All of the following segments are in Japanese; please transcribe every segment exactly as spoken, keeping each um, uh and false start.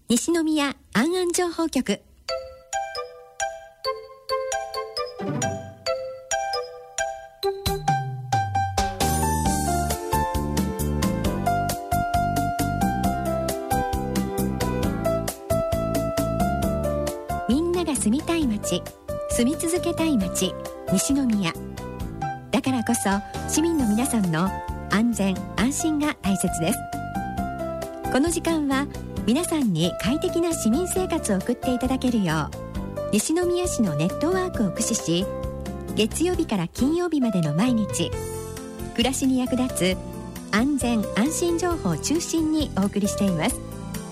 西宮安安情報局。みんなが住みたい街、住み続けたい街、西宮だからこそ市民の皆さんの安全安心が大切です。この時間は皆さんに快適な市民生活を送っていただけるよう、西宮市のネットワークを駆使し、月曜日から金曜日までの毎日、暮らしに役立つ安全安心情報を中心にお送りしています。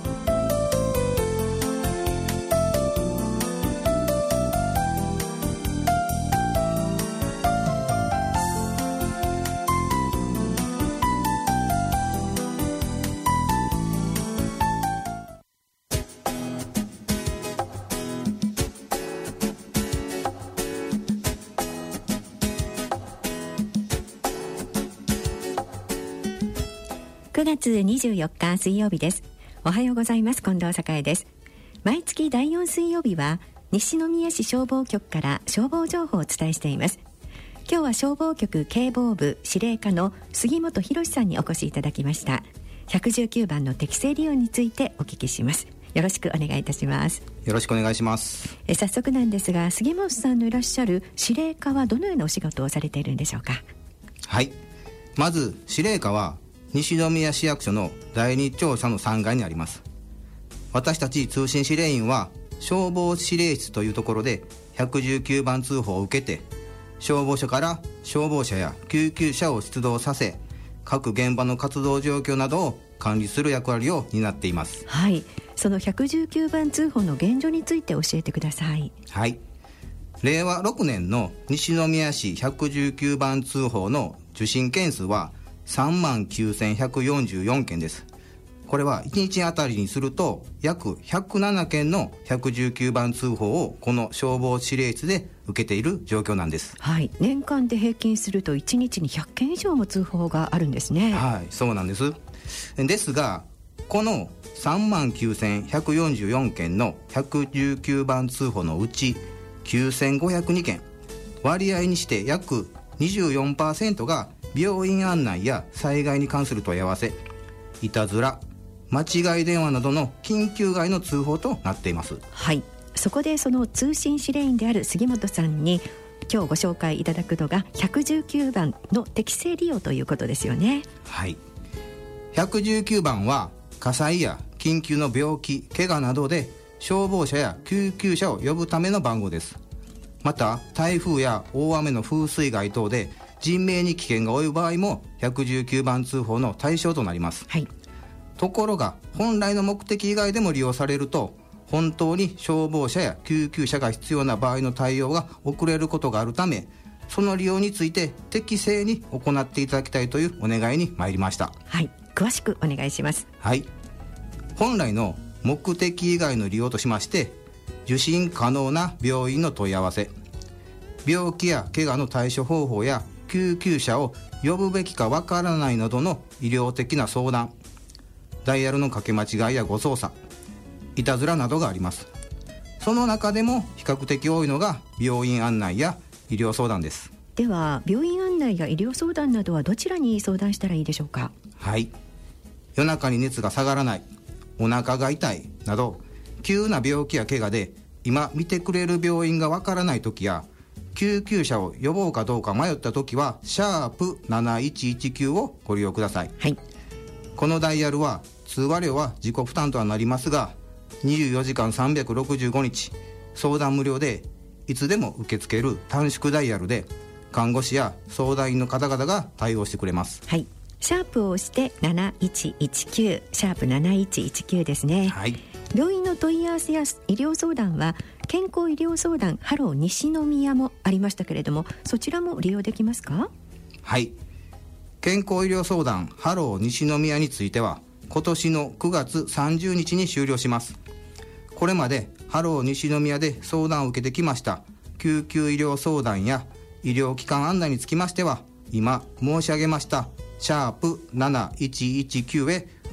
くがつにじゅうよっか水曜日です。おはようございます。近藤栄です。毎月だいよん水曜日は西宮市消防局から消防情報をお伝えしています。今日は消防局警防部司令課の杉本博さんにお越しいただきました。ひゃくじゅうきゅうばんの適正利用についてお聞きします。よろしくお願いいたします。 よろしくお願いします。 え早速なんですが、杉本さんのいらっしゃる司令課はどのようなお仕事をされているんでしょうか。 はい、まず司令課は西宮市役所のだいに庁舎のさんがいにあります。私たち通信指令員は消防指令室というところでひゃくじゅうきゅうばん通報を受けて、消防署から消防車や救急車を出動させ、各現場の活動状況などを管理する役割を担っています。 はい、そのひゃくじゅうきゅうばん通報の現状について教えてください。 はい、れいわろくねんの西宮市ひゃくじゅうきゅうばん通報の受信件数はさんまんきゅうせんひゃくよんじゅうよんけんです。これはいちにちあたりにすると約ひゃくななけんのひゃくじゅうきゅうばん通報をこの消防指令室で受けている状況なんです。 はい、年間で平均するといちにちにひゃっけん以上も通報があるんですね。 はい、そうなんです。ですがこのさんまんきゅうせんひゃくよんじゅうよんけんのひゃくじゅうきゅうばん通報のうちきゅうせんごひゃくにけん、割合にして約 にじゅうよんパーセント が病院案内や災害に関する問い合わせ、いたずら、間違い電話などの緊急外の通報となっています。 はい、そこでその通信指令員である杉本さんに今日ご紹介いただくのがひゃくじゅうきゅうばんの適正利用ということですよね。 はい、ひゃくじゅうきゅうばんは火災や緊急の病気、怪我などで消防車や救急車を呼ぶための番号です。また台風や大雨の風水害等で人命に危険が及ぶ場合もひゃくじゅうきゅうばん通報の対象となります。 はい、 ところが本来の目的以外でも利用されると、本当に消防車や救急車が必要な場合の対応が遅れることがあるため、その利用について適正に行っていただきたいというお願いに参りました。 はい、詳しくお願いします。 はい、本来の目的以外の利用としまして、受診可能な病院の問い合わせ、病気や怪我の対処方法や救急車を呼ぶべきかわからないなどの医療的な相談、ダイヤルの掛け間違いや誤操作、いたずらなどがあります。その中でも比較的多いのが病院案内や医療相談です。 では病院案内や医療相談などはどちらに相談したらいいでしょうか。 はい、夜中に熱が下がらない、お腹が痛いなど急な病気や怪我で今見てくれる病院がわからないときや、救急車を呼ぼうかどうか迷ったときはシャープなないちいちきゅうをご利用ください。 はい、 このダイヤルは通話料は自己負担とはなりますが、にじゅうよじかんさんびゃくろくじゅうごにち相談無料でいつでも受け付ける短縮ダイヤルで、看護師や相談員の方々が対応してくれます。 はい、シャープを押してなないちいちきゅう、シャープなないちいちきゅうですね。 はい、 病院の問い合わせや医療相談は健康医療相談ハロー西宮もありましたけれども、そちらも利用できますか。 はい、健康医療相談ハロー西宮については今年のくがつさんじゅうにちに終了します。これまでハロー西宮で相談を受けてきました救急医療相談や医療機関案内につきましては、今申し上げましたシャープなないちいちきゅうへ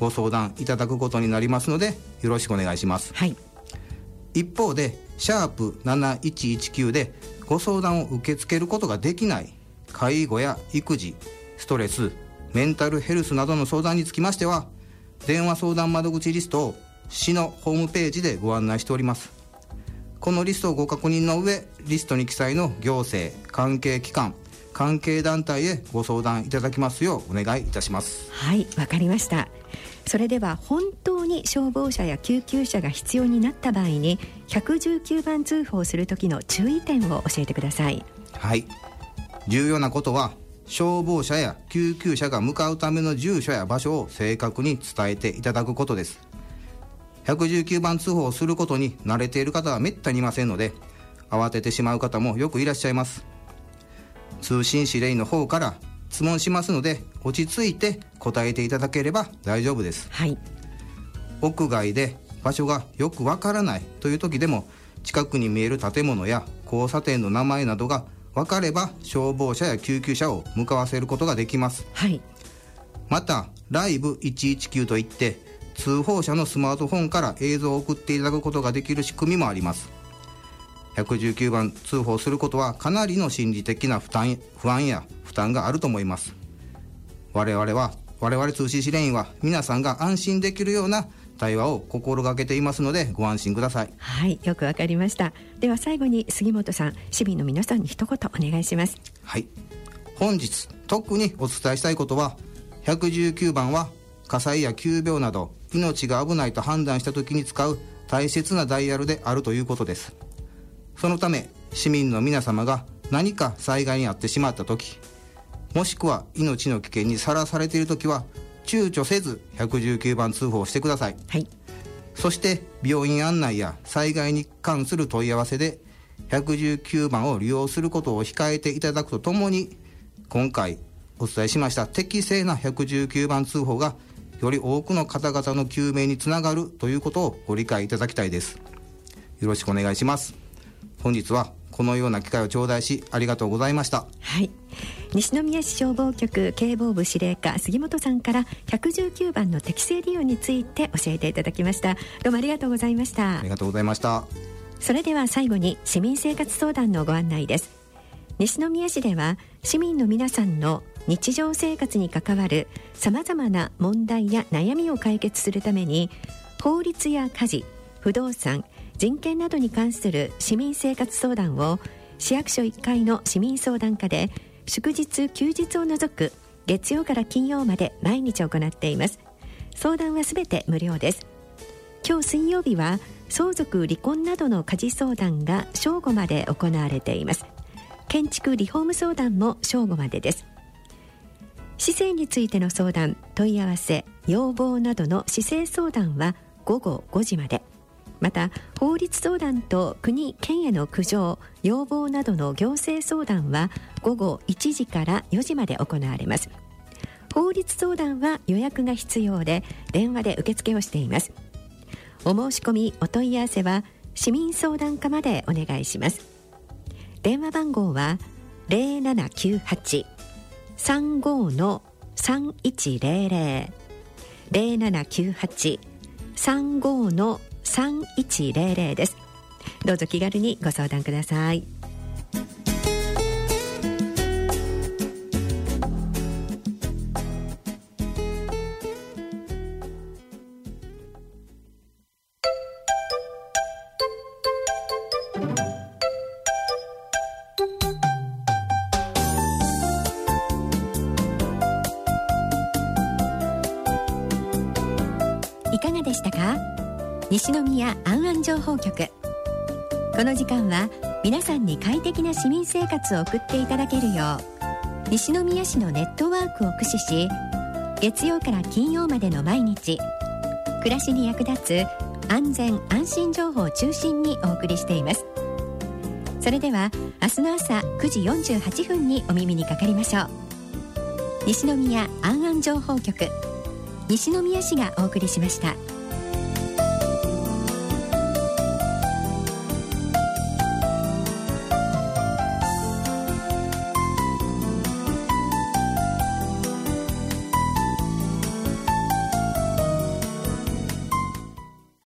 ご相談いただくことになりますのでよろしくお願いします、 はい、 一方でシャープなないちいちきゅうでご相談を受け付けることができない介護や育児、ストレス、メンタルヘルスなどの相談につきましては電話相談窓口リストを市のホームページでご案内しております。このリストをご確認の上、リストに記載の行政、関係機関、関係団体へご相談いただきますようお願いいたします。 はい、わかりました。それでは本当に消防車や救急車が必要になった場合にいちいちきゅうばん通報する時の注意点を教えてください。 はい、重要なことは消防車や救急車が向かうための住所や場所を正確に伝えていただくことです。いちいちきゅうばん通報をすることに慣れている方はめったにいませんので慌ててしまう方もよくいらっしゃいます。通信指令員の方から質問しますので落ち着いて答えていただければ大丈夫です、 はい、 屋外で場所がよくわからないという時でも近くに見える建物や交差点の名前などが分かれば消防車や救急車を向かわせることができます、 はい、 またライブいちいちきゅうといって通報者のスマートフォンから映像を送っていただくことができる仕組みもあります。いちいちきゅうばん通報することはかなりの心理的な負担、不安や負担があると思います。我々は我々通信指令員は皆さんが安心できるような対話を心がけていますのでご安心ください。 はい、よくわかりました。では最後に杉本さん、市民の皆さんに一言お願いします。 はい、本日特にお伝えしたいことはいちいちきゅうばんは火災や急病など命が危ないと判断した時に使う大切なダイヤルであるということです。そのため市民の皆様が何か災害に遭ってしまった時、もしくは命の危険にさらされている時は躊躇せずいちいちきゅうばん通報してください、 はい、 そして病院案内や災害に関する問い合わせでいちいちきゅうばんを利用することを控えていただくとともに今回お伝えしました適正ないちいちきゅうばん通報がより多くの方々の救命につながるということをご理解いただきたいです。よろしくお願いします。本日はこのような機会を頂戴しありがとうございました。 はい、西宮市消防局警防部司令課杉本さんからいちいちきゅうばんの適正利用について教えていただきました。どうもありがとうございました。 ありがとうございました。 それでは最後に市民生活相談のご案内です。西宮市では市民の皆さんの日常生活に関わるさまざまな問題や悩みを解決するために法律や家事、不動産、人権などに関する市民生活相談を市役所いっかいの市民相談課で祝日休日を除く月曜から金曜まで毎日行っています。相談はすべて無料です。今日水曜日は相続離婚などの家事相談が正午まで行われています。建築リフォーム相談も正午までです。市政についての相談、問い合わせ、要望などの市政相談は午後ごじまで、また法律相談と国・県への苦情・要望などの行政相談は午後いちじからよじまで行われます。法律相談は予約が必要で電話で受付をしています。お申し込みお問い合わせは市民相談課までお願いします。電話番号は ゼロななきゅうはち さんご さんいちゼロゼロ ゼロななきゅうはち さんご さんいちゼロゼロ です。どうぞ気軽にご相談ください。いかがでしたか？西宮安安情報局。この時間は皆さんに快適な市民生活を送っていただけるよう西宮市のネットワークを駆使し月曜から金曜までの毎日暮らしに役立つ安全安心情報を中心にお送りしています。それでは明日の朝くじよんじゅうはちふんにお耳にかかりましょう。西宮安安情報局、西宮市がお送りしました。